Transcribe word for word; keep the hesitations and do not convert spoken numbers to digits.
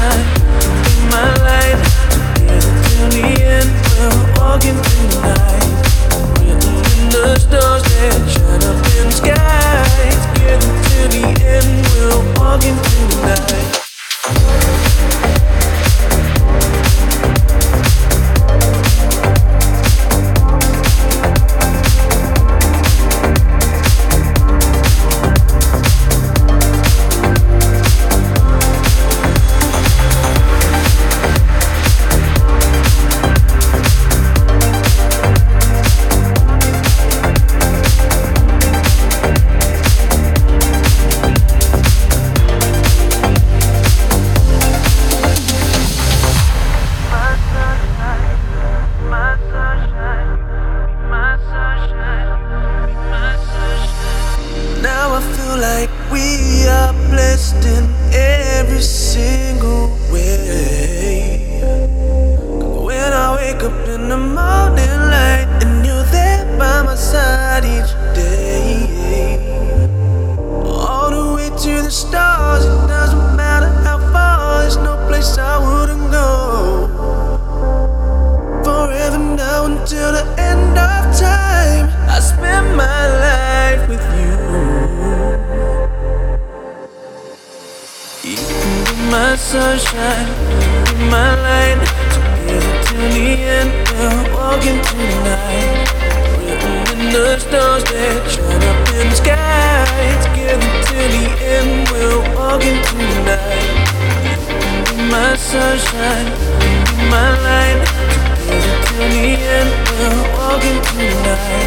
sunshine, be my light. Together till the end, we're walking through the night. Written in the stars that shine up in the sky. Together till the end, we're walking through the night. Sunshine, be my light. Together till the end, we're walking through the night. Written in the stars that shine up in the sky. Together till the end, we're walking through the night. Be my sunshine, be my light. Together till the end, we're walking through the night.